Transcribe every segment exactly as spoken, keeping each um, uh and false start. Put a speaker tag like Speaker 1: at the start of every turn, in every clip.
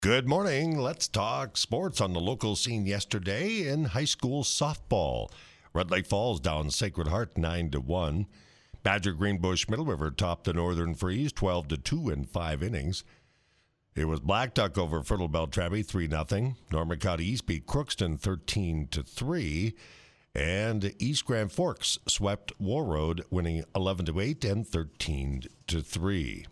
Speaker 1: Good morning. Let's talk sports on the local scene yesterday in high school softball. Red Lake Falls down Sacred Heart nine to one. Badger Greenbush Middle River topped the Northern Freeze twelve to two in five innings. It was Black Duck over Fertile Beltrami three nothing. Norman County East beat Crookston thirteen to three. And East Grand Forks swept Warroad, winning eleven to eight and thirteen to three.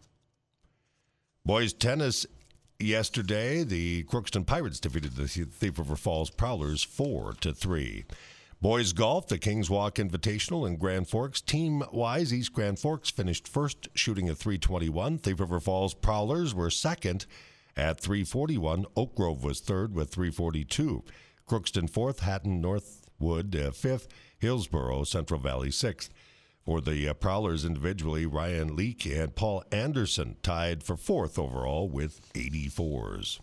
Speaker 1: Boys tennis yesterday, the Crookston Pirates defeated the Thief River Falls Prowlers four to three. Boys golf, the Kings Walk Invitational in Grand Forks. Team-wise, East Grand Forks finished first, shooting a three twenty-one. Thief River Falls Prowlers were second at three forty-one. Oak Grove was third with three forty-two. Crookston fourth, Hatton Northwood uh, fifth, Hillsboro Central Valley sixth. For the uh, Prowlers individually, Ryan Leake and Paul Anderson tied for fourth overall with eighty-fours.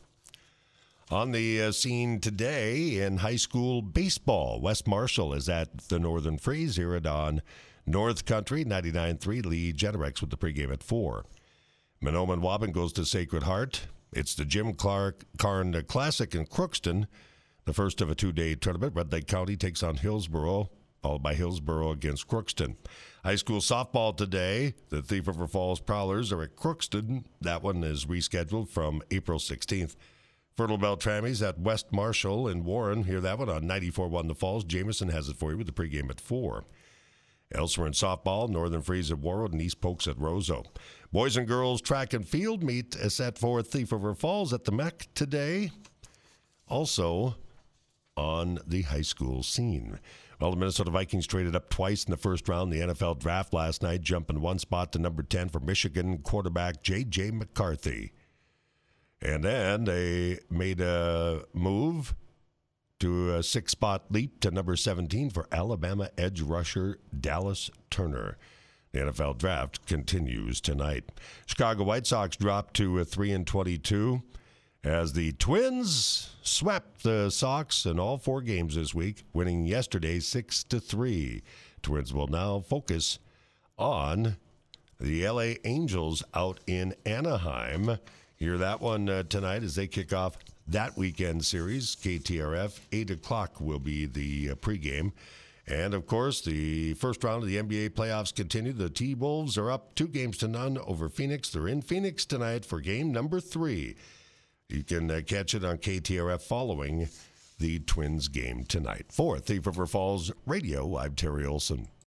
Speaker 1: On the uh, scene today in high school baseball, West Marshall is at the Northern Freeze here at on North Country. ninety-nine three Lee Generex with the pregame at four. Mahnomen Waban goes to Sacred Heart. It's the Jim Clark Carn Classic in Crookston, the first of a two-day tournament. Red Lake County takes on Hillsboro, followed by Hillsboro against Crookston. High school softball today, the Thief River Falls Prowlers are at Crookston. That one is rescheduled from April sixteenth. Fertile Beltrami's at West Marshall in Warren. Hear that one on ninety-four one The Falls. Jameson has it for you with the pregame at four. Elsewhere in softball, Northern Freeze at Warroad and East Pokes at Roseau. Boys and girls track and field meet is set for Thief River Falls at the M E C today. Also on the high school scene. Well, the Minnesota Vikings traded up twice in the first round of the N F L draft last night, jumping one spot to number ten for Michigan quarterback J J. McCarthy. And then they made a move to a six-spot leap to number seventeen for Alabama edge rusher Dallas Turner. The N F L draft continues tonight. Chicago White Sox dropped to a three and twenty-two. As the Twins swept the Sox in all four games this week, winning yesterday six to three. Twins will now focus on the L A Angels out in Anaheim. Hear that one uh, tonight as they kick off that weekend series. K T R F, eight o'clock will be the uh, pregame. And, of course, the first round of the N B A playoffs continue. The T-Wolves are up two games to none over Phoenix. They're in Phoenix tonight for game number three. You can uh, catch it on K T R F following the Twins game tonight. For Thief River Falls Radio, I'm Terry Olson.